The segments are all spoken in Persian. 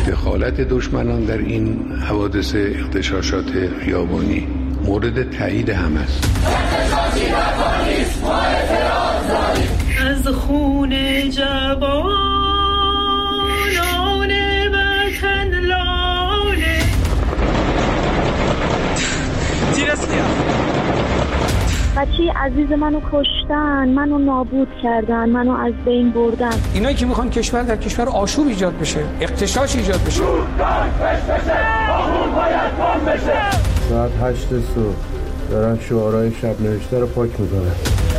دخالت دشمنان در این حوادث اغتشاشات خیابانی مورد تایید هم است. از خون جوانان وطن لاله بچه عزیز منو کشتن، منو نابود کردن، منو از بین بردن. اینایی که میخوان کشور در کشور آشوب ایجاد بشه، اغتشاش ایجاد بشه. ساعت 8 صبح دارن شعارهای شب نوشته رو پاک میکنن.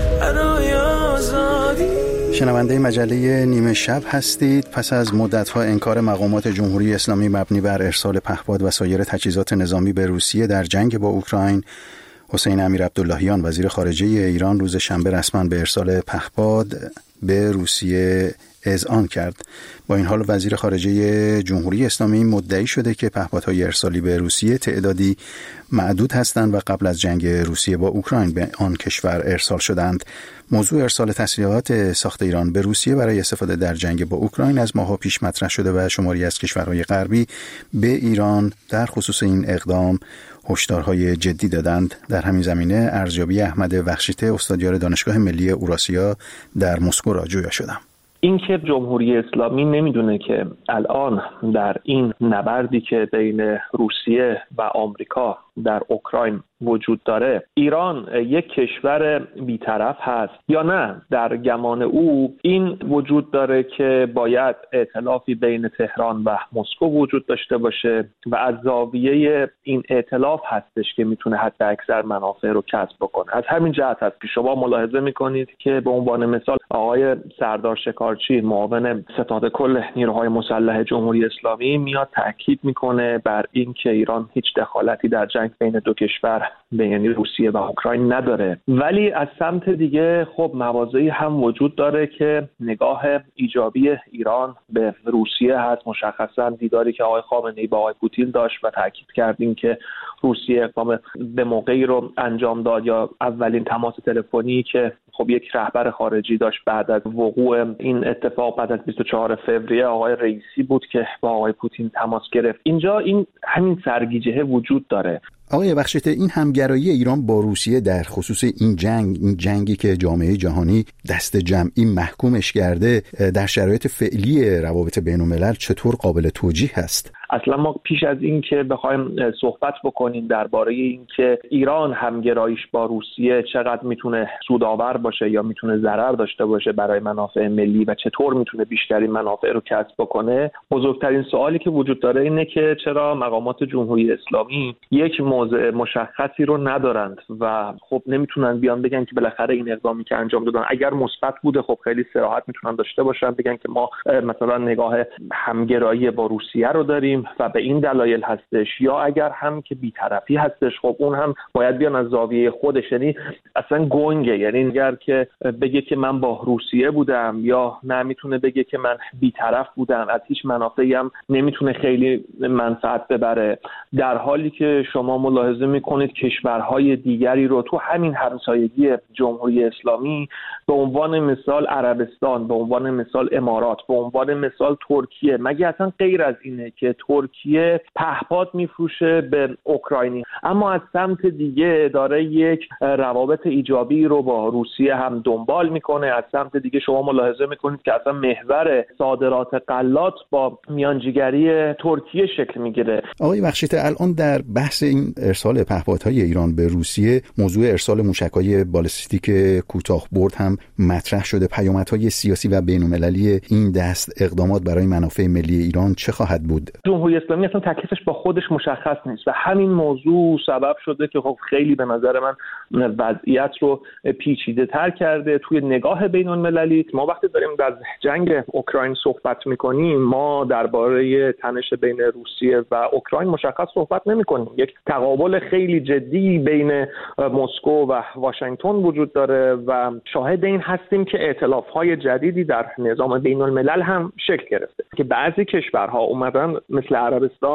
شنونده مجله نیمه شب هستید. پس از مدت‌ها انکار مقامات جمهوری اسلامی مبنی بر ارسال پهپاد و سایر تجهیزات نظامی به روسیه در جنگ با اوکراین، حسین امیرعبداللهیان وزیر خارجه ایران روز شنبه رسما به ارسال پهپاد به روسیه اذعان کرد. با این حال وزیر خارجه جمهوری اسلامی مدعی شده که پهپادهای ارسالی به روسیه تعدادی معدود هستند و قبل از جنگ روسیه با اوکراین به آن کشور ارسال شدند. موضوع ارسال تسلیحات ساخت ایران به روسیه برای استفاده در جنگ با اوکراین از ماه‌ها پیش مطرح شده و شماری از کشورهای غربی به ایران در خصوص این اقدام هشدارهای جدی دادند. در همین زمینه ارزیابی احمد وخشیته استادیار دانشگاه ملی اوراسیا در مسکو را جویا شدم. اینکه جمهوری اسلامی نمیدونه که الان در این نبردی که بین روسیه و آمریکا در اوکراین وجود داره ایران یک کشور بی‌طرف هست یا نه، در گمان او این وجود داره که باید ائتلافی بین تهران و مسکو وجود داشته باشه و از زاویه این ائتلاف هستش که میتونه حتی اکثر منافع رو کسب بکنه. از همین جهت هست که شما ملاحظه میکنید که به عنوان مثال آقای سردار شکارچی معاون ستاد کل نیروهای مسلح جمهوری اسلامی میاد تاکید میکنه بر این که ایران هیچ دخالتی در جنگ بین دو کشور یعنی روسیه و اوکراین نداره، ولی از سمت دیگه خب مواضعی هم وجود داره که نگاه ایجابی ایران به روسیه هست. مشخصا دیداری که آقای خامنه‌ای با آقای پوتین داشت و تاکید کردیم که روسیه اقدام به موقعی رو انجام داد، یا اولین تماس تلفنی که خب یک رهبر خارجی داشت بعد از وقوع این اتفاق بعد از 24 فوریه آقای رئیسی بود که با آقای پوتین تماس گرفت. اینجا این همین سرگیجه وجود داره. آقای بخشیته، این همگرایی ایران با روسیه در خصوص این جنگی که جامعه جهانی دست جمعی محکومش کرده در شرایط فعلی روابط بین‌الملل چطور قابل توجیه هست؟ اصلا ما پیش از این که بخوایم صحبت بکنیم درباره این که ایران همگراییش با روسیه چقدر میتونه سودآور باشه یا میتونه ضرر داشته باشه برای منافع ملی و چطور میتونه بیشترین منافع رو کسب بکنه، بزرگترین سوالی که وجود داره اینه که چرا مقامات جمهوری اسلامی یک موضع مشخصی رو ندارند و خب نمیتونن بیان بگن که بالاخره این اقدامی که انجام دادن اگر مثبت بوده خب خیلی صراحت میتونن داشته باشن بگن که ما مثلا نگاه همگرایی با روسیه رو داریم و به این دلایل هستش، یا اگر هم که بی‌طرفی هستش خب اون هم باید بیان از زاویه خودش. یعنی اصلا گنگه، یعنی اگر که بگه که من با روسیه بودم یا نه میتونه بگه که من بی‌طرف بودم، از هیچ منافعی هم نمیتونه خیلی منفعت ببره، در حالی که شما ملاحظه میکنید کشورهای دیگری رو تو همین همسایگی جمهوری اسلامی به عنوان مثال عربستان، به عنوان مثال امارات، به عنوان مثال ترکیه، مگه اصلا غیر از اینه که ترکیه پهپاد میفروشه به اوکراینی، اما از سمت دیگه داره یک روابط ایجابی رو با روسیه هم دنبال میکنه. از سمت دیگه شما ملاحظه میکنید که اصلا محور صادرات غلات با میانجیگری ترکیه شکل میگیره. آقای بخشیته، الان در بحث این ارسال پهپادهای ایران به روسیه موضوع ارسال موشک‌های بالستیک کوتاه برد هم مطرح شده. پیامدهای سیاسی و بین‌المللی این دست اقدامات برای منافع ملی ایران چه خواهد بود؟ جمهوری اسلامی اصلا تکلیفش با خودش مشخص نیست و همین موضوع سبب شده که خب خیلی به نظر من وضعیت رو پیچیده تر کرده توی نگاه بین‌المللی. ما وقتی داریم در جنگ اوکراین صحبت میکنیم ما درباره تنش بین روسیه و اوکراین مشخص صحبت نمیکنیم. یک تقابل خیلی جدی بین مسکو و واشنگتن وجود داره و شاهد این هستیم که ائتلاف‌های جدیدی در نظام بین‌الملل هم شکل گرفته که بعضی کشورها اومدن مثل عربستان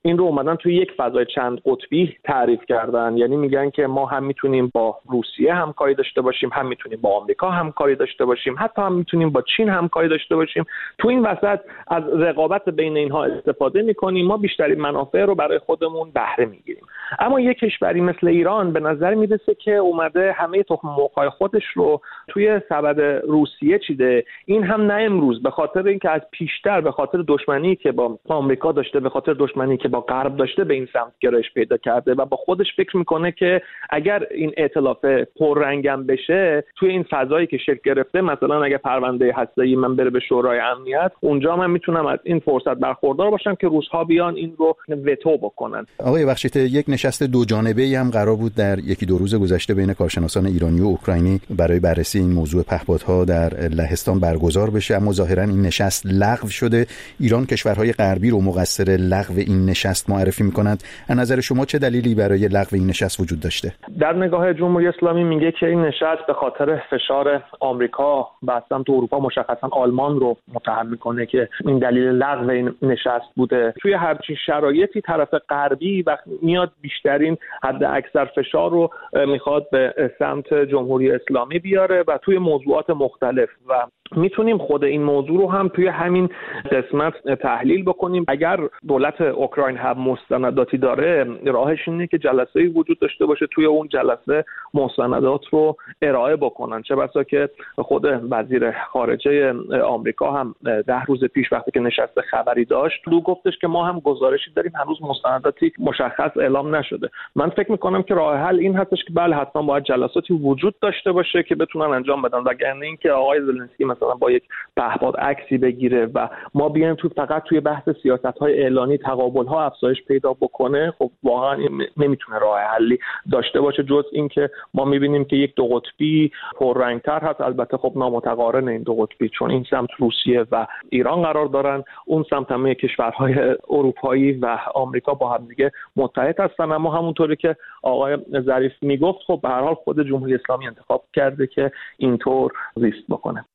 این رو اومدن توی یک فضای چند قطبی تعریف کردن. یعنی میگن که ما هم میتونیم با روسیه همکاری داشته باشیم، هم میتونیم با آمریکا همکاری داشته باشیم، حتی هم میتونیم با چین همکاری داشته باشیم. تو این وسط از رقابت بین اینها استفاده میکنیم، ما بیشترین منافع رو برای خودمون بهره میگیریم. اما یک کشوری مثل ایران به نظر میرسه که اومده همه تخم مرغ‌های خودش رو توی سبد روسیه چیده. این هم نه امروز، به خاطر اینکه از پیشتر به خاطر دشمنی که با آمریکا داشته، به خاطر دشمنی که با غرب داشته، به این سمت گرایش پیدا کرده و با خودش فکر میکنه که اگر این ائتلاف پررنگم بشه توی این فضایی که شکل گرفته، مثلا اگر پرونده هسته‌ای من بره به شورای امنیت، اونجا من میتونم از این فرصت برخوردار باشم که روس‌ها بیان این رو وتو بکنن. آقای بخشیت، یک نشست دو جانبه‌ای هم قرار بود در یکی دو روز گذشته بین کارشناسان ایرانی و اوکراینی برای بررسی این موضوع پهپادها در لهستان برگزار بشه، اما ظاهراً این نشست لغو شده. ایران کشورهای غربی رو مقصر لغو این نشست معرفی می‌کند. از نظر شما چه دلیلی برای لغو این نشست وجود داشته؟ در نگاه جمهوری اسلامی میگه که این نشست به خاطر فشار آمریکا و از سمت اروپا، مشخصاً آلمان رو متهم میکنه که این دلیل لغو این نشست بوده. توی همچین شرایطی طرف غربی وقتی میاد بیشترین حد اکثر فشار رو میخواد به سمت جمهوری اسلامی بیاره و توی موضوعات مختلف، و میتونیم خود این موضوع رو هم توی همین قسمت تحلیل بکنیم. اگر دولت اوکراین هم مستنداتی داره، راهش اینه که جلسه‌ای وجود داشته باشه، توی اون جلسه مستندات رو ارائه بکنن. چه بسا که خود وزیر خارجه آمریکا هم 10 روز پیش وقتی که نشست خبری داشت، گفتش که ما هم گزارشی داریم، هنوز مستنداتی مشخص اعلام نشده. من فکر میکنم که راه حل این هستش که بله، حتما باید جلساتی وجود داشته باشه که بتونن انجام بدن، وگرنه اینکه آقای زلنسکی مثلا با یک پهپاد عکسی بگیره و ما بیایم فقط توی بحث سیاست‌های اعلانی تقابل‌ها افزایش پیدا بکنه، خب واقعا نمیتونه راه حلی داشته باشه جز اینکه ما می‌بینیم که یک دو قطبی پررنگ‌تر هست. البته خب نامتقارن این دو قطبی، چون این سمت روسیه و ایران قرار دارن، اون سمت همه کشورهای اروپایی و آمریکا با هم دیگه متحد هستن. اما همونطوری که آقای ظریف میگفت، خب به هر حال خود جمهوری اسلامی انتخاب کرده که اینطور زیست بکنه.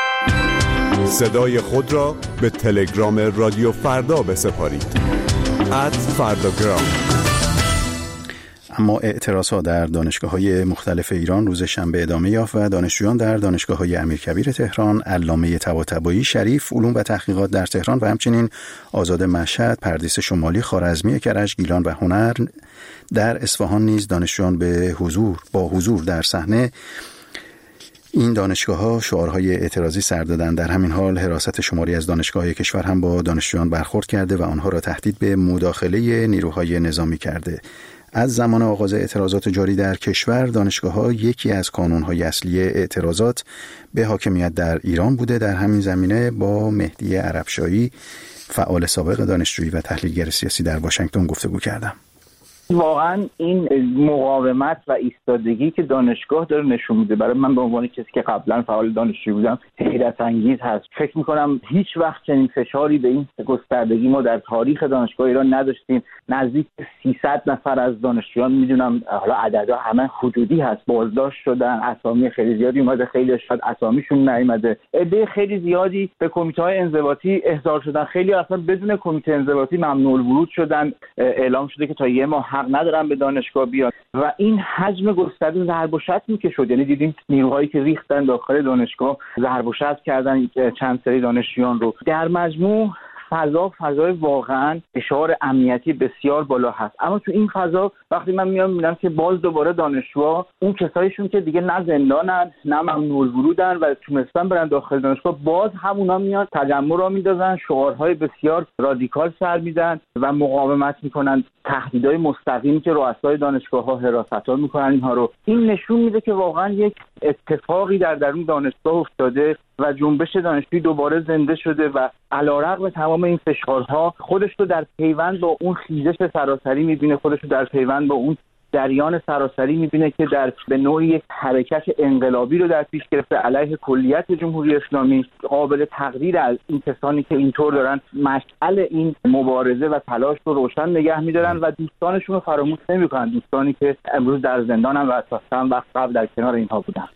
صدای خود را به تلگرام رادیو فردا بسپارید. @فرداگرام. اما اعتراضها در دانشگاه‌های مختلف ایران روز شنبه ادامه یافت و دانشجویان در دانشگاه‌های امیرکبیر تهران، علامه طباطبایی، شریف، علوم و تحقیقات در تهران و همچنین آزاد مشهد، پردیس شمالی، خوارزمی کرج، گیلان و هنر در اصفهان نیز دانشجویان با حضور در صحنه این دانشگاه‌ها شعارهای اعتراضی سر دادند. در همین حال حراست شماری از دانشگاه‌های کشور هم با دانشجویان برخورد کرده و آنها را تهدید به مداخله نیروهای نظامی کرده. از زمان آغاز اعتراضات جاری در کشور، دانشگاه‌ها یکی از کانون‌های اصلی اعتراضات به حاکمیت در ایران بوده. در همین زمینه با مهدی عربشاهی، فعال سابق دانشجویی و تحلیلگر سیاسی در واشنگتن گفتگو کردم. واقعا این مقاومت و ایستادگی که دانشگاه داره نشون میده، برای من به عنوان کسی که قبلا فعال دانشجویی بودم حیرت انگیز هست. فکر میکنم هیچ وقت چنین فشاری به این گستردگی ما در تاریخ دانشگاه ایران نداشتیم. نزدیک 300 نفر از دانشجویان، میدونم حالا عددها همه حدودی هست، بازداشت شدن. اسامی خیلی زیادی اومده، خیلی شاید اسامیشون نیومده. عده خیلی زیادی به کمیته‌های انضباطی احضار شدن، خیلی اصلا بدون کمیته انضباطی ممنوع الورود شدن. اعلام شده که تا یه ماه حق ندارن به دانشگاه بیان و این حجم گسترده ضرب و شتمی که شد، یعنی دیدیم نیروهایی که ریختن داخل دانشگاه ضرب و شتم کردن چند سری دانشجویان رو. در مجموع فضای واقعا فشار امنیتی بسیار بالا هست. اما تو این فضا وقتی من میبینم که باز دوباره دانشجوها، اون کسایشون که دیگه نه زندانن نه ممنوع الورودن و تونستن برن داخل دانشگاه، باز همونا میان تجمع را میندازن، شعارهای بسیار رادیکال سر میدن و مقاومت میکنن. تهدیدهای مستقیمی که رؤسای دانشگاه‌ها حراست‌ها میکنن اینها رو، این نشون میده که واقعا یک اتفاقی در درون دانشگاه افتاده و جنبش دانشجویی دوباره زنده شده و علیرغم تمام این فشارها خودش رو در پیوند با اون خیزش سراسری میبینه، خودش رو در پیوند با اون جریان سراسری میبینه که در به نوعی یک حرکت انقلابی رو در پیش گرفته علیه کلیت جمهوری اسلامی. قابل تقدیر از این کسانی که اینطور دارن مشعل این مبارزه و تلاش رو روشن نگه میدارن و دوستانشون رو فراموش نمیکنن، دوستانی که امروز در زندانن و تا چند وقت قبل در کنار اینها بودن.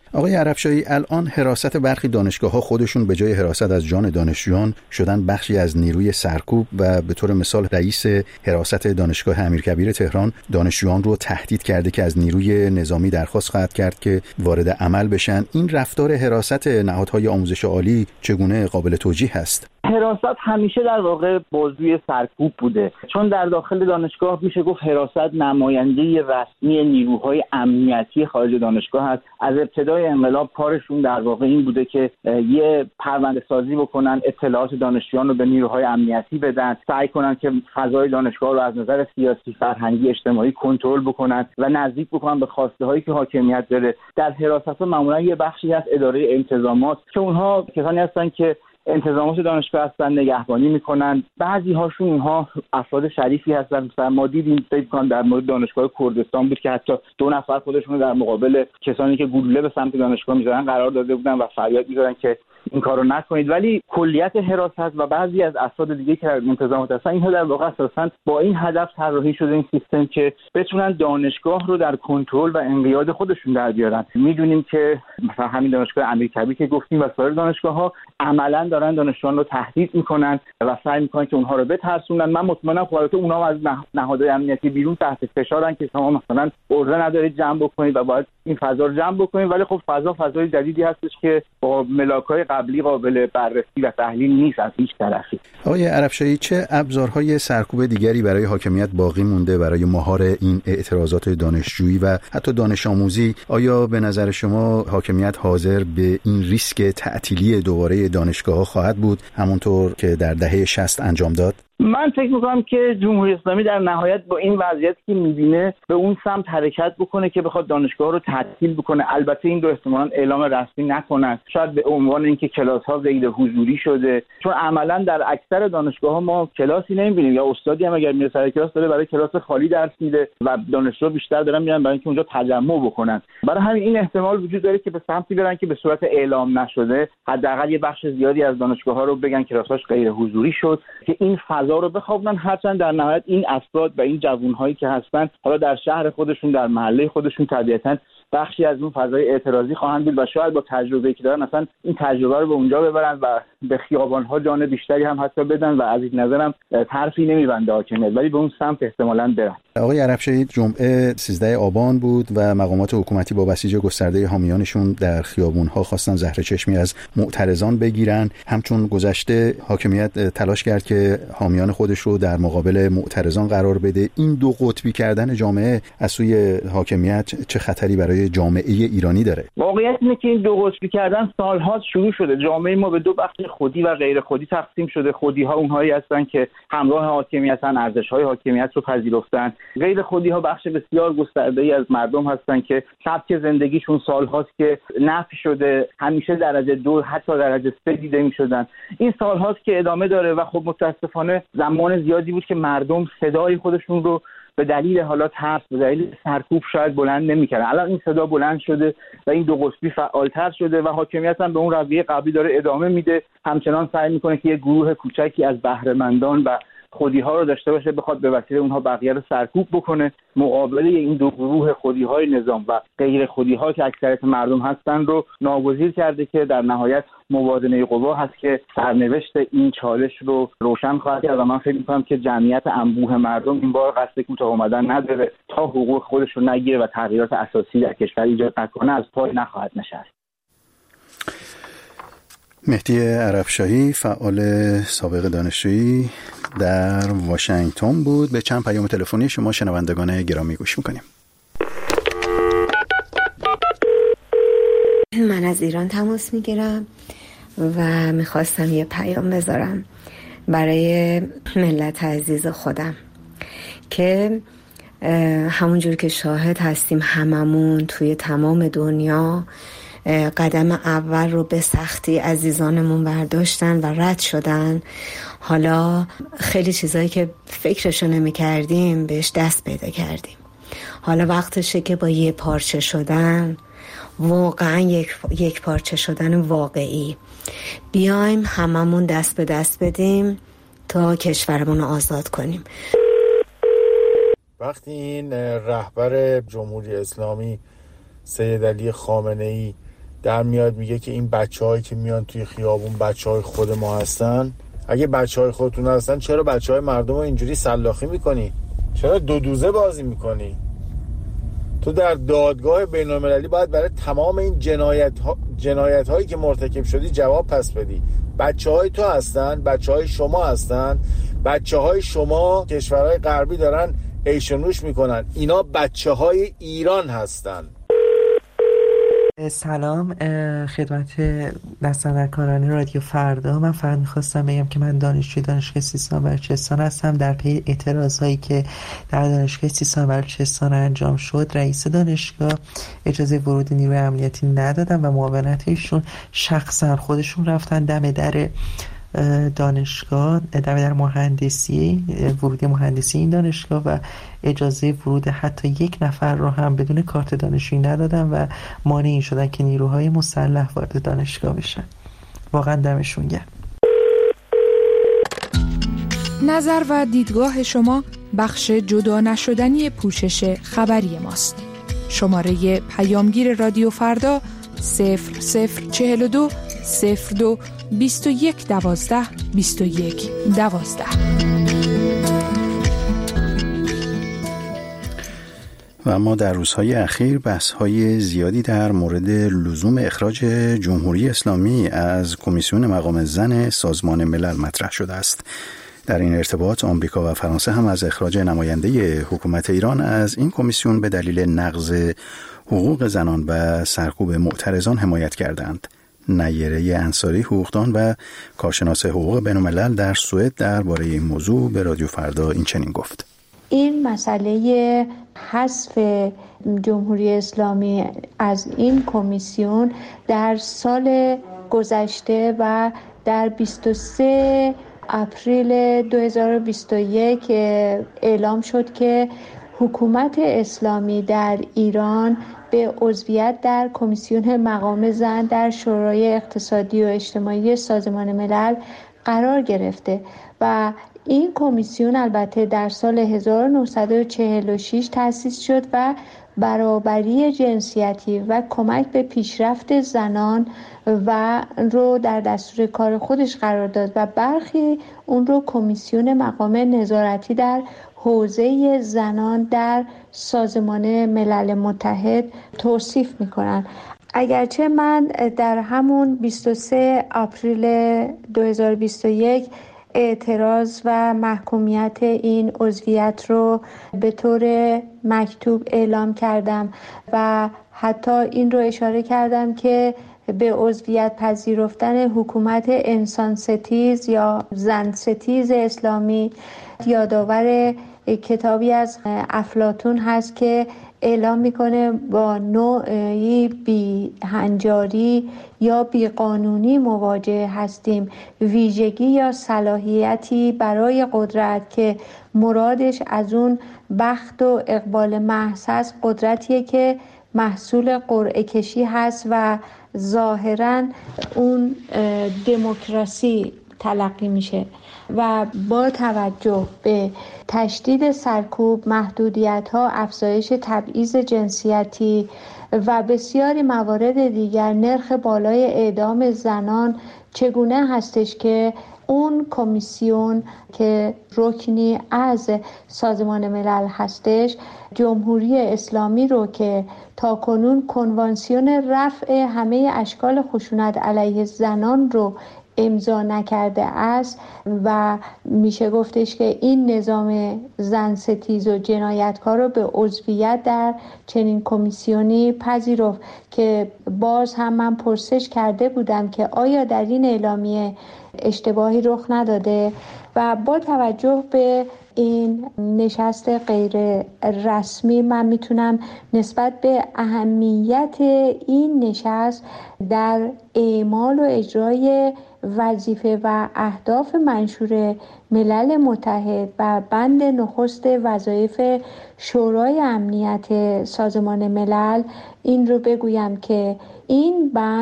آقای عرفشاهی، الان حراست برخی دانشگاه‌ها خودشون به جای حراست از جان دانشجویان شدن بخشی از نیروی سرکوب و به طور مثال رئیس حراست دانشگاه امیرکبیر تهران دانشجویان رو تهدید کرده که از نیروی نظامی درخواست خواهد کرد که وارد عمل بشن. این رفتار حراست نهادهای آموزش عالی چگونه قابل توجیه هست؟ حراست همیشه در واقع بازوی سرکوب بوده، چون در داخل دانشگاه میشه گفت حراست نماینده رسمی نیروهای امنیتی خارج دانشگاه هست. از ابتدای انقلاب کارشون در واقع این بوده که یه پرونده سازی بکنن، اطلاعات دانشجویان رو به نیروهای امنیتی بدن، سعی کنن که فضای دانشگاه رو از نظر سیاسی، فرهنگی، اجتماعی کنترل بکنن و نزدیک بکنن به خواسته هایی که حاکمیت داره. در حراست معمولا یه بخشی از اداره انتظامات که اونها کسانی هستن که انتظامات دانشگاه هستن، نگهبانی میکنن. بعضی هاشون اینها افراد شریفی هستن. مثلا ما دیدیم در مورد دانشگاه کردستان بود که حتی 2 نفر خودشون در مقابل کسانی که گلوله به سمت دانشگاه می‌زدن قرار داده بودن و فریاد می‌زدن که این کارو نکنید. ولی کلیت حراست و بعضی از افراد دیگه که در انتظامات هستن، اینها در واقع اساساً با این هدف طراحی شده این سیستم که بتونن دانشگاه رو در کنترل و انقیاد خودشون در بیارن. میدونیم که مثلا همین دانشگاه امیرکبیر که گفتیم و سایر دانشگاه‌ها عملاً دارن دانشجویان رو تهدید میکنن و سعی میکنن که اونها رو بترسونن. من مطمئنم خودت اونها از نهادهای امنیتی بیرون تحت فشارن که شما مثلا عرضه ندارید جمع بکنید و باید این فضا رو جمع بکنید، ولی خب فضای جدیدی هستش که با ملاک‌های قبلی قابل بررسی و تحلیل نیست از هیچ طرفی. آقای عرفشاهی، چه ابزارهای سرکوب دیگری برای حاکمیت باقی مونده برای مهار این اعتراضات دانشجویی و حتی دانش آموزی؟ آیا به نظر شما حاکمیت حاضر به این ریسک تعطیلی دوباره دانشگاه‌ها خواهد بود همونطور که در دهه 60 انجام داد؟ من فکر میکنم که جمهوری اسلامی در نهایت با این وضعیت که میبینه به اون سمت حرکت بکنه که بخواد دانشگاه رو تعطیل بکنه. البته این دو احتمالاً اعلام رسمی نکنن، شاید به عنوان اینکه کلاس‌ها غیر حضوری شده، چون عملاً در اکثر دانشگاه‌ها ما کلاسی نمیبینیم یا استادی هم اگر میره سر کلاس داره برای کلاس خالی درس میده و دانشجو بیشتر دارن میرن برای اینکه اونجا تجمع بکنن. برای همین این احتمال وجود داره که به سمتی برن که به صورت اعلام نشده حداقل یه بخش زیادی از دانشگاه‌ها رو بگن کلاس‌هاش غیر حضوری شد که این رو بخوابونن. هرچند در نهایت این افراد و این جوانهایی که هستن حالا در شهر خودشون، در محله خودشون، طبیعتاً بخشی از اون فضای اعتراضی خواهند بود و شاید با تجربه‌ای که دارن اصلا این تجربه رو به اونجا ببرن و به خیابان‌ها جان بیشتری هم حتی بدن و از این نظرم طرفی نمی‌بنده حاکمیت، ولی به اون سمت احتمالاً برن. آقای عرفشاهی، جمعه 13 آبان بود و مقامات حکومتی با بسیج گسترده حامیانشون در خیابون‌ها خواستن زهر چشمی از معترضان بگیرن. همچون گذشته حاکمیت تلاش کرد که حامیان خودش رو در مقابل معترضان قرار بده. این دو قطبی کردن جامعه از سوی حاکمیت چه خطری برای جامعه ایرانی داره؟ واقعیت اینه که این دو قطبی کردن سال‌ها شروع شده. جامعه ما به 2 بخش خودی و غیر خودی تقسیم شده. خودی‌ها اونهایی هستن که همراه حاکمیتن، ارزش‌های حاکمیت رو پذیرفتن. غیر خودی‌ها بخش بسیار گسترده‌ای از مردم هستن که سبک زندگیشون سال‌هاست که نفی شده، همیشه درجه 2 حتی درجه 3 دیده می‌شدن. این سال‌هاست که ادامه داره و خب متأسفانه زمان زیادی بود که مردم صدای خودشون رو به دلیل حالا ترس، به دلیل سرکوب شاید بلند نمی‌کردن. الان این صدا بلند شده و این دو قطبی فعالتر شده و حاکمیت هم به اون رویه قبلی داره ادامه میده. همچنان سعی می‌کنه که یه گروه کوچکی از بهره‌مندان و خودی‌ها رو داشته باشه، بخواد به وسیله اونها بقیه رو سرکوب بکنه. مقابله این دو گروه خودی‌های نظام و غیر خودی‌ها که اکثریت مردم هستن رو ناگزیر کرده که در نهایت موازنه قوا هست که سرنوشت این چالش رو روشن خواهد کرد و من فکر می‌کنم که جمعیت انبوه مردم این بار قصد کوتاه اومدن نداره. تا حقوق خودش رو نگیره و تغییرات اساسی در کشور ایجاد نکنه از پای نخواهد نشست. مهدی عرفشاهی، فعال سابق دانشجویی در واشنگتن بود. به چند پیام تلفنی شما شنوندگان گرامی گوش میکنیم. من از ایران تماس میگیرم و میخواستم یه پیام بذارم برای ملت عزیز خودم که همونجور که شاهد هستیم هممون توی تمام دنیا قدم اول رو به سختی عزیزانمون برداشتن و رد شدن. حالا خیلی چیزایی که فکرشو نمی کردیم بهش دست پیدا کردیم. حالا وقتشه که با یه پارچه شدن، واقعا یک پارچه شدن واقعی، بیایم هممون دست به دست بدیم تا کشورمون رو آزاد کنیم. وقتی این رهبر جمهوری اسلامی سید علی خامنه‌ای در میاد میگه که این بچه‌هایی که میان توی خیابون بچه‌های خود ما هستن. اگه بچه‌های خودتون هستن چرا بچه‌های مردم رو اینجوری سلاخی میکنی؟ چرا دو دوزه بازی میکنی؟ تو در دادگاه بین‌المللی باید برای تمام این جنایت هایی که مرتکب شدی جواب پس بدی. بچه‌های تو هستن، بچه‌های شما هستن، بچه‌های شما کشورهای غربی دارن عیش و نوش میکنن. اینا بچه‌های ایران هستن. سلام خدمت دستاندرکاران رادیو فردا. من فقط میخواستم بگم که من دانشجوی دانشگاه سیستان بلوچستان هستم. در پی اعتراضهایی که در دانشگاه سیستان بلوچستان انجام شد، رئیس دانشگاه اجازه ورود نیروی امنیتی ندادن و معاونت ایشون شخصا خودشون رفتن دم در دانشگاه، دم در مهندسی، ورودی مهندسی این دانشگاه و اجازه ورود حتی یک نفر رو هم بدون کارت دانشجویی ندادن و مانع این شدن که نیروهای مسلح وارد دانشگاه بشن. واقعا دمشون گرم. نظر و دیدگاه شما بخش جدا نشدنی پوشش خبری ماست. شماره پیامگیر رادیو فردا 0042 02 21 12 21 12. و اما در روزهای اخیر بحث‌های زیادی در مورد لزوم اخراج جمهوری اسلامی از کمیسیون مقام زن سازمان ملل مطرح شده است. در این ارتباط آمریکا و فرانسه هم از اخراج نماینده حکومت ایران از این کمیسیون به دلیل نقض حقوق زنان و سرکوب معترضان حمایت کردند. نیره انصاری حقوقدان و کارشناس حقوق بین‌الملل در سوئد درباره این موضوع به رادیو فردا این چنین گفت: این مسئله حذف جمهوری اسلامی از این کمیسیون در سال گذشته و در 23 آپریل 2021 اعلام شد که حکومت اسلامی در ایران به عضویت در کمیسیون مقام زن در شورای اقتصادی و اجتماعی سازمان ملل قرار گرفته و این کمیسیون البته در سال 1946 تأسیس شد و برابری جنسیتی و کمک به پیشرفت زنان و رو در دستور کار خودش قرار داد و برخی اون رو کمیسیون مقام نظارتی در حوزه زنان در سازمان ملل متحد توصیف می‌کنند. اگرچه من در همون 23 آپریل 2021 اعتراض و محکومیت این عضویت رو به طور مکتوب اعلام کردم و حتی این رو اشاره کردم که به عضویت پذیرفتن حکومت انسان ستیز یا زن ستیز اسلامی یادآور کتابی از افلاطون هست که اعلام میکنه با نوعی بی‌هنجاری یا بیقانونی مواجه هستیم، ویژگی یا صلاحیتی برای قدرت که مرادش از اون بخت و اقبال محض هست، قدرتیه که محصول قرعه کشی هست و ظاهراً اون دموکراسی تلقی میشه و با توجه به تشدید سرکوب، محدودیت‌ها، افزایش تبعیض جنسیتی و بسیاری موارد دیگر، نرخ بالای اعدام زنان چگونه هستش که اون کمیسیون که رکنی از سازمان ملل هستش جمهوری اسلامی رو که تاکنون کنوانسیون رفع همه اشکال خشونت علیه زنان رو امضا نکرده است و میشه گفتش که این نظام زن ستیز و جنایتکار رو به عضویت در چنین کمیسیونی پذیرفت که باز هم من پرسش کرده بودم که آیا در این اعلامیه اشتباهی رخ نداده و با توجه به این نشست غیر رسمی من میتونم نسبت به اهمیت این نشست در اعمال و اجرای وظیفه و اهداف منشور ملل متحد و بند نخست وظایف شورای امنیت سازمان ملل این رو بگویم که این بند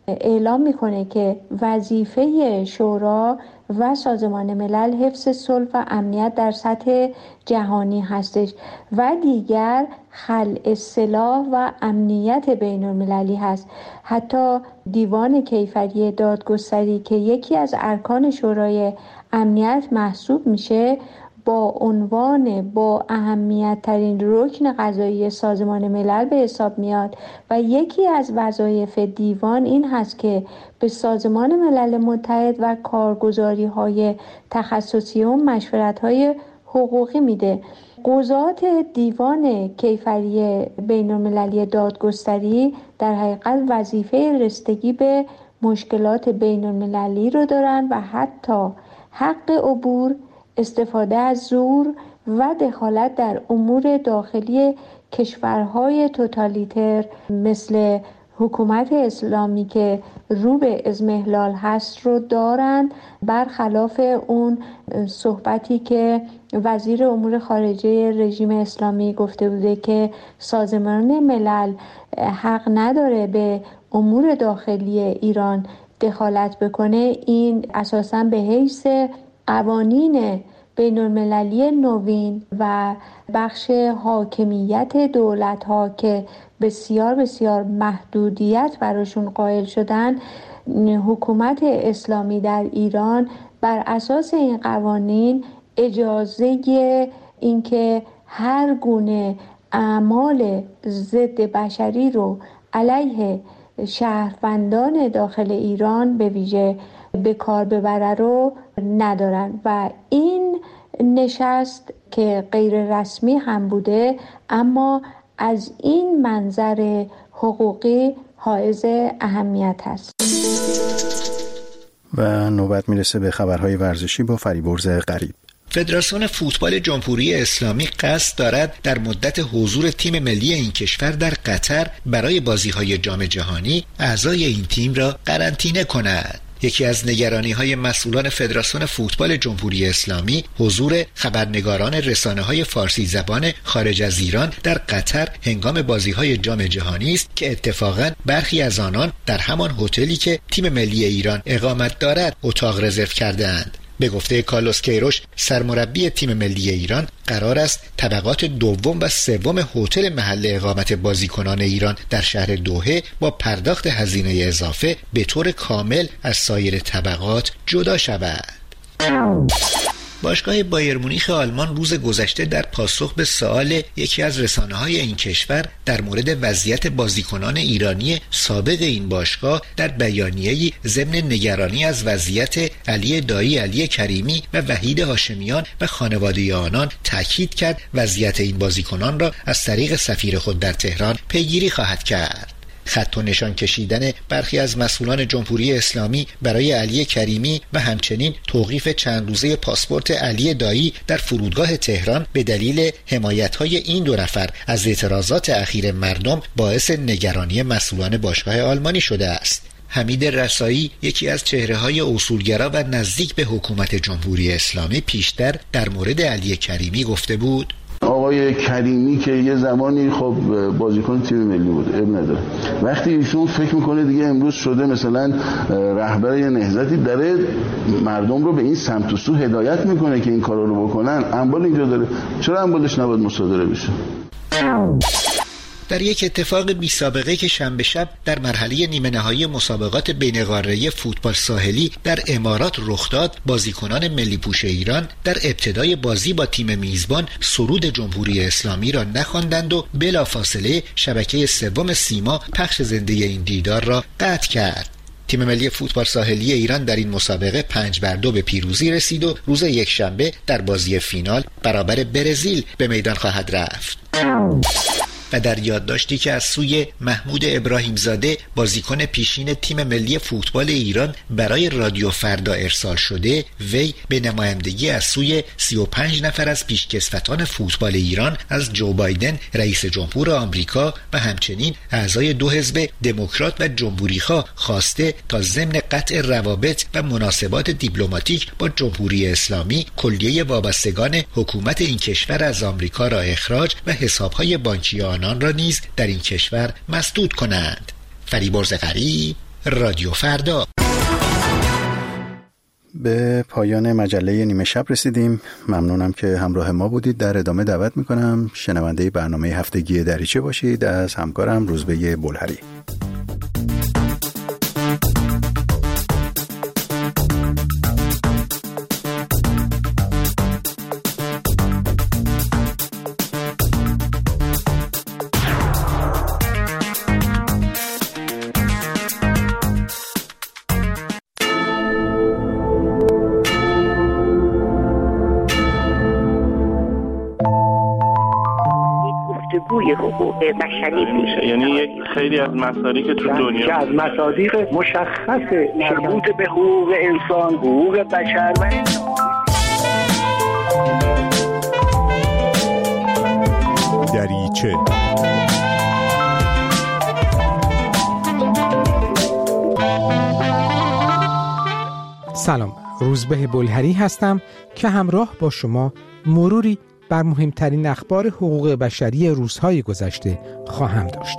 اعلام میکنه که وظیفه شورا و سازمان ملل حفظ صلح و امنیت در سطح جهانی هستش و دیگر خلع سلاح و امنیت بین المللی هست. حتی دیوان کیفری دادگستری که یکی از ارکان شورای امنیت محسوب میشه، با عنوان با اهمیت ترین رکن قضایی سازمان ملل به حساب میاد و یکی از وظایف دیوان این هست که به سازمان ملل متحد و کارگزاری های تخصصی و مشورت های حقوقی میده. قضات دیوان کیفری بین المللی دادگستری در حقیقت وظیفه رسیدگی به مشکلات بین المللی رو دارن و حتی حق عبور، استفاده از زور و دخالت در امور داخلی کشورهای توتالیتر مثل حکومت اسلامی که رو به اضمحلال هست رو دارند، برخلاف اون صحبتی که وزیر امور خارجه رژیم اسلامی گفته بوده که سازمان ملل حق نداره به امور داخلی ایران دخالت بکنه. این اساساً به حیث قوانین بین المللی نوین و بخش حاکمیت دولت‌ها که بسیار محدودیت براشون قائل شدن، حکومت اسلامی در ایران بر اساس این قوانین اجازه اینکه هر گونه اعمال ضد بشری رو علیه شهروندان داخل ایران به ویژه به کار ببره رو ندارن و این نشست که غیر رسمی هم بوده اما از این منظر حقوقی حائز اهمیت هست. و نوبت میرسه به خبرهای ورزشی با فریبرز غریب. فدراسیون فوتبال جمهوری اسلامی قصد دارد در مدت حضور تیم ملی این کشور در قطر برای بازی‌های جام جهانی اعضای این تیم را قرنطینه کند. یکی از نگرانی‌های مسئولان فدراسیون فوتبال جمهوری اسلامی حضور خبرنگاران رسانه‌های فارسی زبان خارج از ایران در قطر هنگام بازی‌های جام جهانی است که اتفاقاً برخی از آنان در همان هتلی که تیم ملی ایران اقامت دارد اتاق رزرو کرده‌اند. به گفته کارلوس کیروش سرمربی تیم ملی ایران، قرار است طبقات دوم و سوم هتل محل اقامت بازیکنان ایران در شهر دوحه با پرداخت هزینه اضافه به طور کامل از سایر طبقات جدا شود. باشگاه بایر مونیخ آلمان روز گذشته در پاسخ به سؤال یکی از رسانه‌های این کشور در مورد وضعیت بازیکنان ایرانی سابق این باشگاه در بیانیه‌ای ضمن نگرانی از وضعیت علی دایی، علی کریمی و وحید هاشمیان و خانواده آنان تاکید کرد وضعیت این بازیکنان را از طریق سفیر خود در تهران پیگیری خواهد کرد. خط و نشان کشیدن برخی از مسئولان جمهوری اسلامی برای علی کریمی و همچنین توقیف چند روزه پاسپورت علی دایی در فرودگاه تهران به دلیل حمایت‌های این دو نفر از اعتراضات اخیر مردم باعث نگرانی مسئولان باشگاه آلمانی شده است. حمید رسایی، یکی از چهره‌های اصولگرا و نزدیک به حکومت جمهوری اسلامی، پیشتر در مورد علی کریمی گفته بود: آقای کریمی که یه زمانی خب بازیکن تیم ملی بود، اب نداره، وقتی ایشون فکر میکنه دیگه امروز شده مثلا رهبر یه نهضتی، داره مردم رو به این سمت و سو هدایت میکنه که این کارا رو بکنن، اموال اینجا داره، چرا اموالش نباید مصادره بشه؟ در یک اتفاق بی سابقه که شنبه شب در مرحله نیمه نهایی مسابقات بین قاره فوتبال ساحلی در امارات رخ داد، بازیکنان ملی پوش ایران در ابتدای بازی با تیم میزبان سرود جمهوری اسلامی را نخواندند و بلافاصله شبکه سوم سیما پخش زنده این دیدار را قطع کرد. تیم ملی فوتبال ساحلی ایران در این مسابقه 5-2 به پیروزی رسید و روز یکشنبه در بازی فینال برابر برزیل به میدان خواهد رفت. و در یادداشتی که از سوی محمود ابراهیمزاده بازیکن پیشین تیم ملی فوتبال ایران برای رادیو فردا ارسال شده، وی به نمایندگی از سوی 35 نفر از پیشکسوتان فوتبال ایران از جو بایدن رئیس جمهور آمریکا و همچنین اعضای دو حزب دموکرات و جمهوری‌خواه خواسته تا ضمن قطع روابط و مناسبات دیپلماتیک با جمهوری اسلامی کلیه وابستگان حکومت این کشور از آمریکا را اخراج و حساب‌های بانکی آنان را نیز در این کشور مسدود کنند. فریبرز غریب، رادیو فردا. به پایان مجله نیمه شب رسیدیم. ممنونم که همراه ما بودید. در ادامه دعوت میکنم شنونده برنامه هفتگی دریچه باشید از همکارم روزبه بلهری. حقوق بشری میشه، یعنی یک خیلی از مصادیق تو دنیا که از مصادیق مشخص مربوط به حقوق انسان، حقوق بشر و دریچه. سلام، روزبه بلهری هستم که همراه با شما مروری بر مهمترین اخبار حقوق بشری روزهای گذشته خواهم داشت.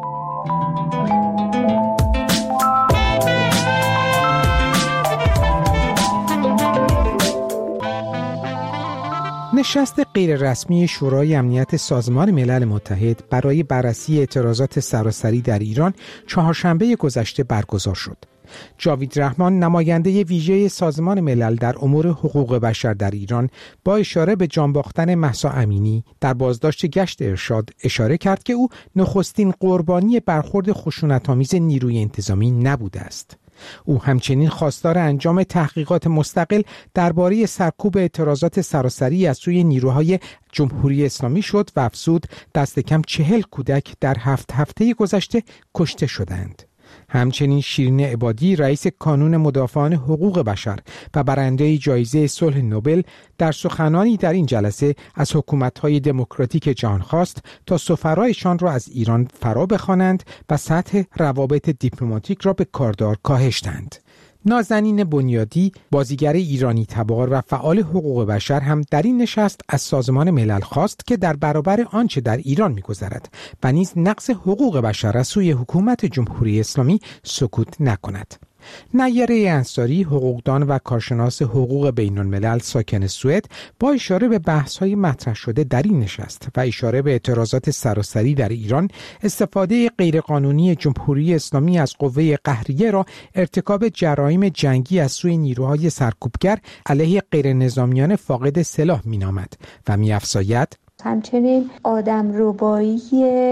نشست غیررسمی شورای امنیت سازمان ملل متحد برای بررسی اعتراضات سراسری در ایران چهارشنبه گذشته برگزار شد. جاوید رحمان، نماینده ویژه سازمان ملل در امور حقوق بشر در ایران، با اشاره به جان باختن مهسا امینی در بازداشت گشت ارشاد اشاره کرد که او نخستین قربانی برخورد خشونت‌آمیز نیروی انتظامی نبوده است. او همچنین خواستار انجام تحقیقات مستقل درباره سرکوب اعتراضات سراسری از سوی نیروهای جمهوری اسلامی شد و افزود دست کم 40 کودک در 7 هفته گذشته کشته شدند. همچنین شیرین عبادی، رئیس کانون مدافعان حقوق بشر و برنده جایزه صلح نوبل، در سخنانی در این جلسه از حکومت‌های دموکراتیک جهان خواست تا سفرایشان را از ایران فرا بخوانند و سطح روابط دیپلماتیک را به کاردار کاهش دهند. نازنین بنیادی، بازیگر ایرانی تبار و فعال حقوق بشر، هم در این نشست از سازمان ملل خواست که در برابر آنچه در ایران می‌گذرد و نیز نقض حقوق بشر از سوی حکومت جمهوری اسلامی سکوت نکند. نیره انصاری، حقوقدان و کارشناس حقوق بین‌الملل ساکن سوئد، با اشاره به بحث‌های مطرح شده در این نشست و اشاره به اعتراضات سراسری در ایران، استفاده غیرقانونی جمهوری اسلامی از قوه قهریه را ارتکاب جرایم جنگی از سوی نیروهای سرکوبگر علیه غیرنظامیان فاقد سلاح می‌نامد و می‌افزاید همچنین آدمربایی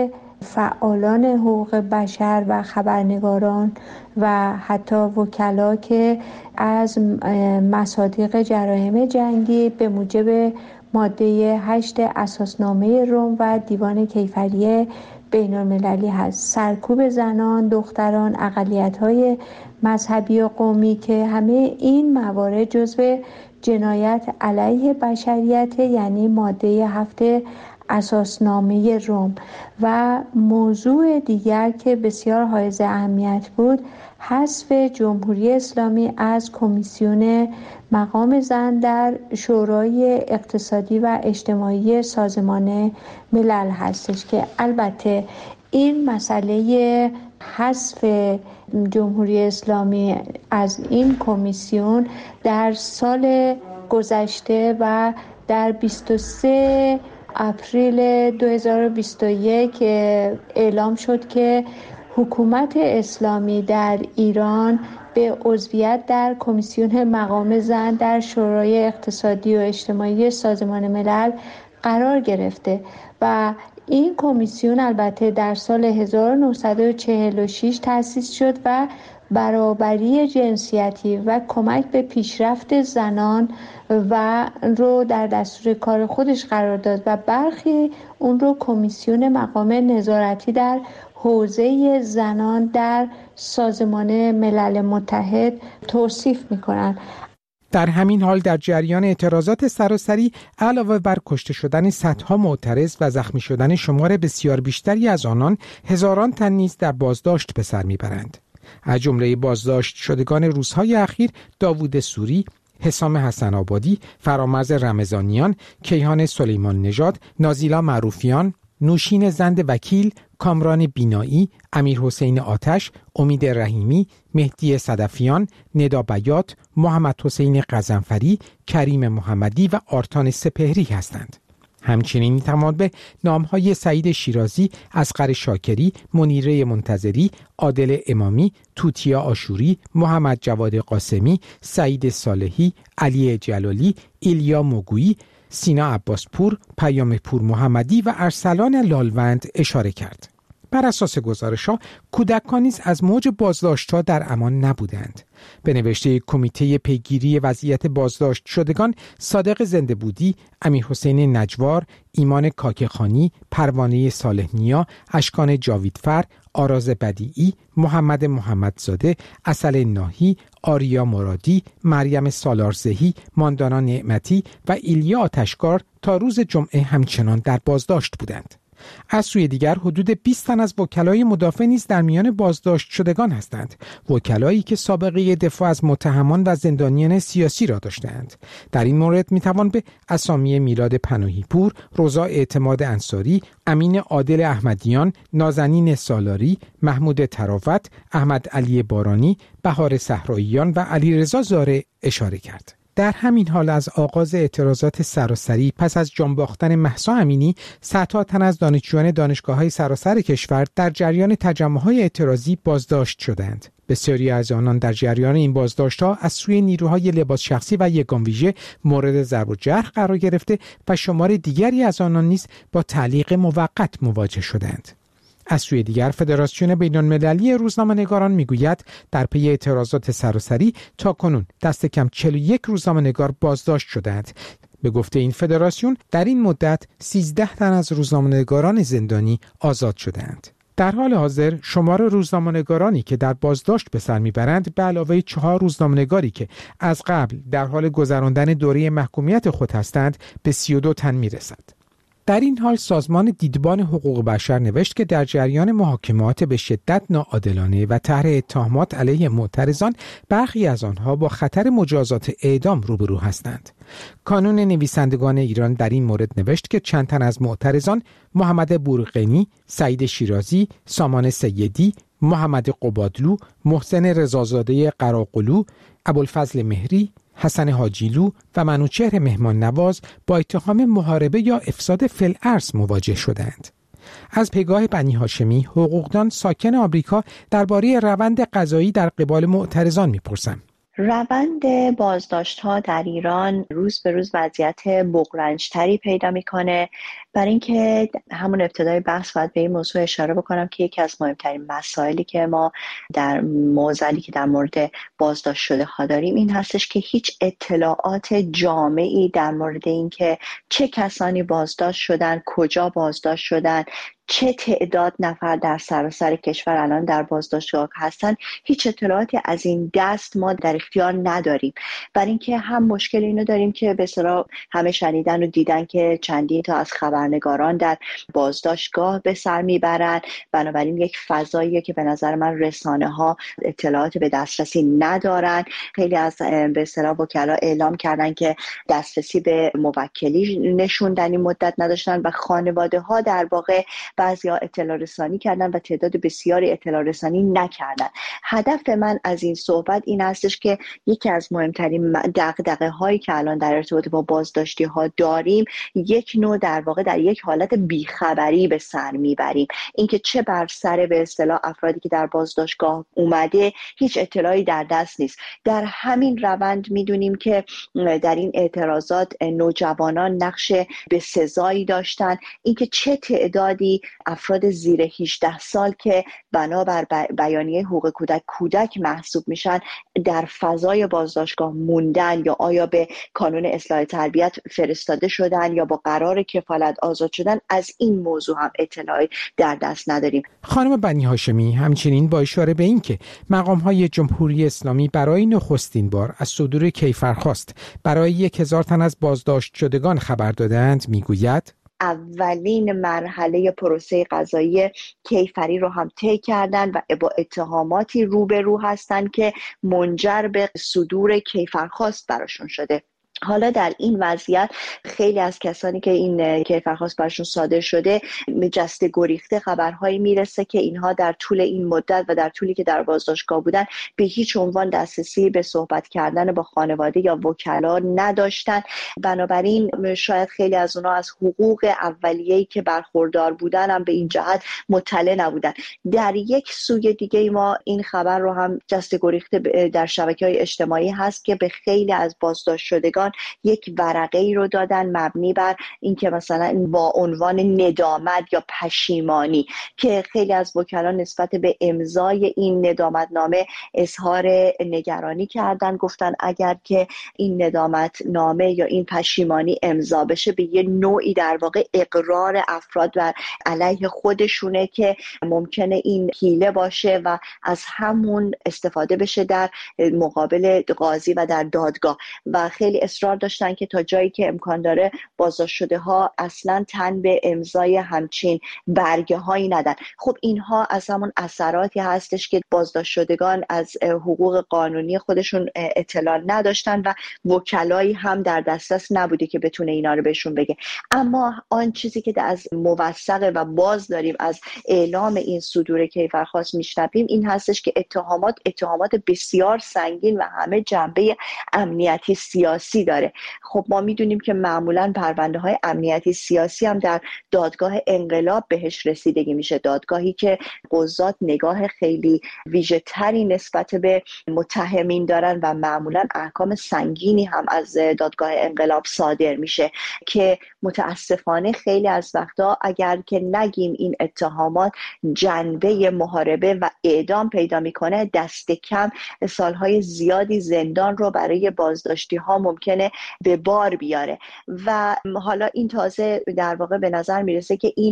فعالان حقوق بشر و خبرنگاران و حتی وکلا که از مصادیق جرایم جنگی به موجب ماده 8 اساسنامه روم و دیوان کیفری بین‌المللی هست. سرکوب زنان، دختران، اقلیت‌های مذهبی و قومی که همه این موارد جزو جنایت علیه بشریت، یعنی ماده 7 اساسنامه روم. و موضوع دیگر که بسیار حائز اهمیت بود، حذف جمهوری اسلامی از کمیسیون مقام زن در شورای اقتصادی و اجتماعی سازمان ملل هستش که البته این مسئله حذف جمهوری اسلامی از این کمیسیون در سال گذشته و در 23 اپریل 2021 اعلام شد که حکومت اسلامی در ایران به عضویت در کمیسیون مقام زن در شورای اقتصادی و اجتماعی سازمان ملل قرار گرفته و این کمیسیون البته در سال 1946 تأسیس شد و برابری جنسیتی و کمک به پیشرفت زنان و رو در دستور کار خودش قرار داد و برخی اون رو کمیسیون مقام نظارتی در حوزه زنان در سازمان ملل متحد توصیف می‌کنند. در همین حال در جریان اعتراضات سراسری، علاوه بر کشته شدن صدها معترض و زخمی شدن شمار بسیار بیشتری از آنان، هزاران تن نیز در بازداشت به سر میبرند. از جمله بازداشت شدگان روزهای اخیر داوود سوری، حسام حسن آبادی، فرامرز رمضانیان، کیهان سلیمان نژاد، نازیلا معروفیان، نوشین زند وکیل، کامران بینایی، امیر حسین آتش، امید رحیمی، مهدی صدفیان، ندا بیات، محمد حسین غضنفری، کریم محمدی و آرتان سپهری هستند. همچنین می‌توان به نام‌های سعید شیرازی، اصغر شاکری، منیره منتظری، عادل امامی، توتیا آشوری، محمد جواد قاسمی، سعید صالحی، علی جلالی، ایلیا موگویی، سینا عباسپور، پیام پور محمدی و ارسلان لالوند اشاره کرد. بر اساس گزارش‌ها کودکان نیز از موج بازداشت‌ها در امان نبودند. به نوشته کمیته پیگیری وضعیت بازداشت شدگان، صادق زنده‌بودی، امیر حسین نجوار، ایمان کاکخانی، پروانه صالح نیا، اشکان جاویدفر، آراز بدیعی، محمد محمدزاده، عسل ناهی، آریا مرادی، مریم سالارزهی، ماندانا نعمتی و ایلیا آتشکار تا روز جمعه همچنان در بازداشت بودند. از سوی دیگر حدود 20 تن از وکلای مدافع نیز در میان بازداشت شدگان هستند، وکلایی که سابقه دفاع از متهمان و زندانیان سیاسی را داشتند. در این مورد میتوان به اسامی میلاد پناهی پور، رضا اعتماد انصاری، امین عادل احمدیان، نازنین سالاری، محمود تراوت، احمد علی بارانی، بهار صحراییان و علیرضا زاره اشاره کرد. در همین حال از آغاز اعتراضات سراسری پس از جان باختن مهسا امینی، صدها تن از دانشجویان دانشگاه‌های سراسر کشور در جریان تجمع‌های اعتراضی بازداشت شدند. بسیاری از آنان در جریان این بازداشت‌ها از سوی نیروهای لباس شخصی و یگان ویژه مورد ضرب و جرح قرار گرفته و شمار دیگری از آنان نیز با تعلیق موقت مواجه شدند. از سوی دیگر فدراسیون بین‌المللی روزنامه‌نگاران میگوید در پی اعتراضات سراسری تاکنون دست کم 41 روزنامه‌نگار بازداشت شدند. به گفته این فدراسیون در این مدت 13 تن از روزنامه‌نگاران زندانی آزاد شدند. در حال حاضر شمار روزنامه‌نگارانی که در بازداشت به سر میبرند به علاوه 4 روزنامه‌نگاری که از قبل در حال گذراندن دوره محکومیت خود هستند به 32 تن میرسد. در این حال سازمان دیدبان حقوق بشر نوشت که در جریان محاکمات به شدت ناعادلانه و طرح اتهامات علیه معترضان برخی از آنها با خطر مجازات اعدام روبرو هستند. کانون نویسندگان ایران در این مورد نوشت که چند تن از معترضان محمد بورقینی، سعید شیرازی، سامان سیدی، محمد قبادلو، محسن رضازاده قراقلو، ابوالفضل مهری، حسن حاجیلو و منوچهر مهمان نواز با اتهام محاربه یا افساد فی‌الارض مواجه شدند. از پگاه بنی هاشمی، حقوقدان ساکن آمریکا، درباره روند قضایی در قبال معترضان می‌پرسم. روند بازداشت‌ها در ایران روز به روز وضعیت بغرنج‌تری پیدا می‌کنه. برای اینکه همون ابتدای بحث باید به این موضوع اشاره بکنم که یکی از مهمترین مسائلی که ما در معضلی که در مورد بازداشت شده ها داریم این هستش که هیچ اطلاعات جامعی در مورد اینکه چه کسانی بازداشت شدن، کجا بازداشت شدن، چه تعداد نفر در سراسر کشور الان در بازداشتگاه هستن، هیچ اطلاعاتی از این دست ما در اختیار نداریم. برای اینکه هم مشکل اینو داریم که به اصطلاح همه شنیدن و دیدن که چندین تا از خبرنگاران در بازداشتگاه به سر میبرن، بنابراین یک فضاییه که به نظر من رسانه ها اطلاعات به دسترسی ندارن. خیلی از به اصطلاح وکلا اعلام کردن که دسترسی به موکلی نشون در این مدت نداشتن و خانواده ها در واقع بعضیا اطلاع رسانی کردن و تعداد بسیاری اطلاع رسانی نکردن. هدف من از این صحبت این هستش که یکی از مهمترین دغدغه هایی که الان در ارتباط با بازداشتی ها داریم یک نوع در واقع در یک حالت بیخبری به سر میبریم. اینکه چه بر سر به اصطلاح افرادی که در بازداشتگاه اومده هیچ اطلاعی در دست نیست. در همین روند میدونیم که در این اعتراضات نوجوانان نقش بسزایی داشتن. اینکه چه تعدادی افراد زیر 18 سال که بنابر بیانیه حقوق کودک محسوب میشن در فضای بازداشتگاه موندن یا آیا به کانون اصلاح تربیت فرستاده شدن یا با قرار کفالت آزاد شدن، از این موضوع هم اطلاعی در دست نداریم. خانم بنی هاشمی همچنین با اشاره به این که مقام‌های جمهوری اسلامی برای نخستین بار از صدور کیفرخواست برای 1000 تن از بازداشت شدگان خبر دادند میگوید اولین مرحله پروسه قضایی کیفری رو هم طی کردن و با اتهاماتی روبرو هستن که منجر به صدور کیفرخواست براشون شده. حالا در این وضعیت خیلی از کسانی که این کیفرخواست برشون صادر شده جسته گریخته خبرهایی میرسه که اینها در طول این مدت و در طولی که در بازداشتگاه بودن به هیچ عنوان دسترسی به صحبت کردن با خانواده یا وکلا نداشتن. بنابراین شاید خیلی از اونها از حقوق اولیه‌ای که برخوردار بودن هم به این جهت مطلع نبودن. در یک سوی دیگه ما این خبر رو هم جسته گریخته در شبکه‌های اجتماعی هست که به خیلی از بازداشت شدگان یک ورقه‌ای رو دادن مبنی بر اینکه مثلا با عنوان ندامت یا پشیمانی، که خیلی از وکلا نسبت به امضای این ندامتنامه اظهار نگرانی کردن. گفتن اگر که این ندامتنامه یا این پشیمانی امضا بشه به یه نوعی در واقع اقرار افراد بر علیه خودشونه که ممکنه این حیله باشه و از همون استفاده بشه در مقابل قاضی و در دادگاه. و خیلی اصرار داشتن که تا جایی که امکان داره بازداشت شده ها اصلا تن به امضای همچین برگه هایی ندن. خب اینها از همون اثراتی هستش که بازداشت شدگان از حقوق قانونی خودشون اطلاع نداشتن و وکلایی هم در دسترس نبوده که بتونه اینا رو بهشون بگه. اما آن چیزی که از موثقه و باز داریم از اعلام این صدور کیفرخواست میشنویم این هستش که اتهامات بسیار سنگین و همه جنبه امنیتی سیاسی داره. خب ما میدونیم که معمولاً پرونده های امنیتی سیاسی هم در دادگاه انقلاب بهش رسیدگی میشه، دادگاهی که قضات نگاه خیلی ویژه تری نسبت به متهمین دارن و معمولاً احکام سنگینی هم از دادگاه انقلاب صادر میشه که متاسفانه خیلی از وقتا اگر که نگیم این اتهامات جنبه محاربه و اعدام پیدا میکنه، دست کم سالهای زیادی زندان رو برای بازداشتی ها ممکنه به بار بیاره. و حالا این تازه در واقع به نظر میرسه که این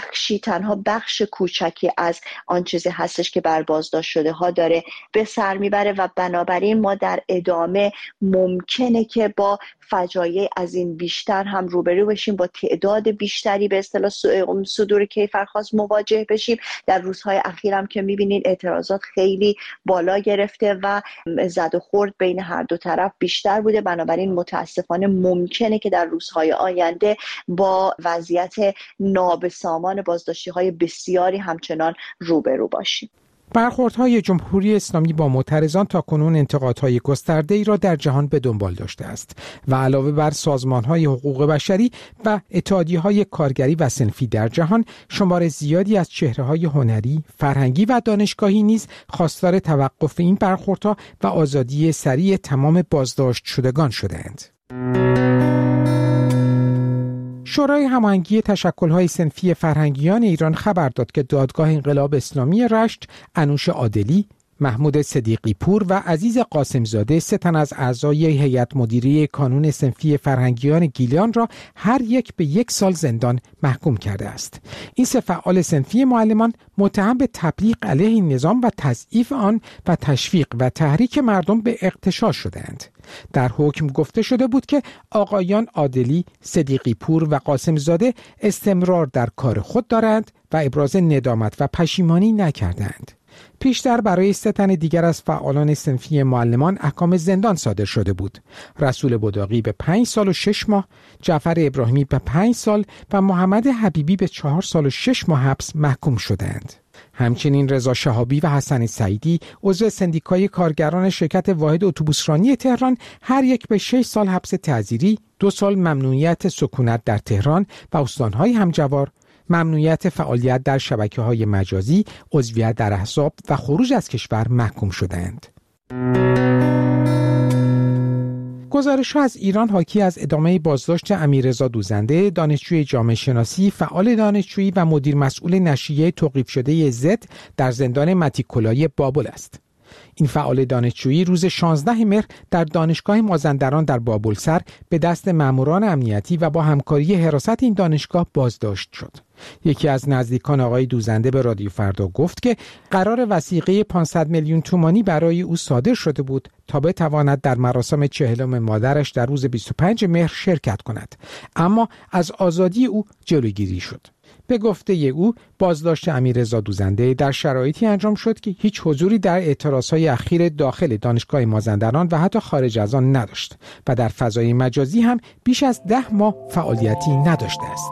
تنها بخش کوچکی از آن چیزی هستش که بر بازداشت شده ها داره به سر میبره و بنابراین ما در ادامه ممکنه که با فجایع از این بیشتر هم روبرو بشیم، با تعداد بیشتری به اصطلاح صدور کیفرخواست مواجه بشیم. در روزهای اخیر هم که میبینید اعتراضات خیلی بالا گرفته و زد و خورد بین هر دو طرف بیشتر بوده. بنابراین متاسفانه ممکنه که در روزهای آینده با وضعیت نابسامان بازداشتی‌های بسیاری همچنان روبرو باشیم. برخوردهای جمهوری اسلامی با معترضان تاکنون انتقادهای گسترده‌ای را در جهان به دنبال داشته است و علاوه بر سازمانهای حقوق بشری و اتحادیه‌های کارگری و صنفی در جهان، شمار زیادی از چهره‌های هنری، فرهنگی و دانشگاهی نیز خواستار توقف این برخوردها و آزادی سریع تمام بازداشت شدگان شدند. شورای هماهنگی تشکل‌های صنفی فرهنگیان ایران خبر داد که دادگاه انقلاب اسلامی رشت، انوش عادلی، محمود صدیقی پور و عزیز قاسمزاده، 3 تن از اعضای هیئت مدیره کانون صنفی فرهنگیان گیلان را هر یک به 1 سال زندان محکوم کرده است. این 3 فعال صنفی معلمان متهم به تبلیغ علیه این نظام و تضعیف آن و تشویق و تحریک مردم به اغتشاش شدند. در حکم گفته شده بود که آقایان عادلی، صدیقی پور و قاسمزاده استمرار در کار خود دارند و ابراز ندامت و پشیمانی نکردند. پیشتر برای 3 تن دیگر از فعالان صنفی معلمان احکام زندان صادر شده بود. رسول بداقی به 5 سال و 6 ماه، جعفر ابراهیمی به 5 سال و محمد حبیبی به 4 سال و 6 ماه حبس محکوم شدند. همچنین رضا شهابی و حسن سعیدی، عضو سندیکای کارگران شرکت واحد اتوبوسرانی تهران، هر یک به 6 سال حبس تعزیری، 2 سال ممنوعیت سکونت در تهران و استانهای همجوار، ممنوعیت فعالیت در شبکه‌های مجازی، عضویت در احزاب و خروج از کشور محکوم شدند. گزارش‌ها از ایران حاکی از ادامه بازداشت امیررضا دوزنده، دانشجوی جامعه شناسی، فعال دانشجویی و مدیر مسئول نشریه توقیف شده زد در زندان متیکولای بابل است. این فعال دانشجویی روز 16 مهر در دانشگاه مازندران در بابلسر به دست ماموران امنیتی و با همکاری حراست این دانشگاه بازداشت شد. یکی از نزدیکان آقای دوزنده به رادیو فردا گفت که قرار وثیقه 500 میلیون تومانی برای او صادر شده بود تا بتواند در مراسم 40 مادرش در روز 25 مهر شرکت کند، اما از آزادی او جلوگیری شد. به گفته او بازداشت امیررضا دوزنده در شرایطی انجام شد که هیچ حضوری در اعتراضهای اخیر داخل دانشگاه مازندران و حتی خارج از آن نداشت و در فضای مجازی هم بیش از 10 ماه فعالیتی نداشته است.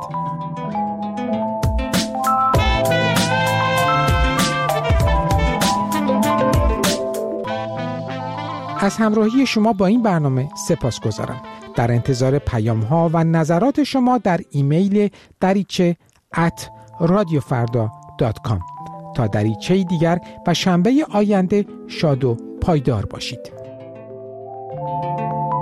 از همراهی شما با این برنامه سپاسگزارم. در انتظار پیام‌ها و نظرات شما در ایمیل dariche@radiofarda.com. تا دریچه دیگر و شنبه آینده شاد و پایدار باشید.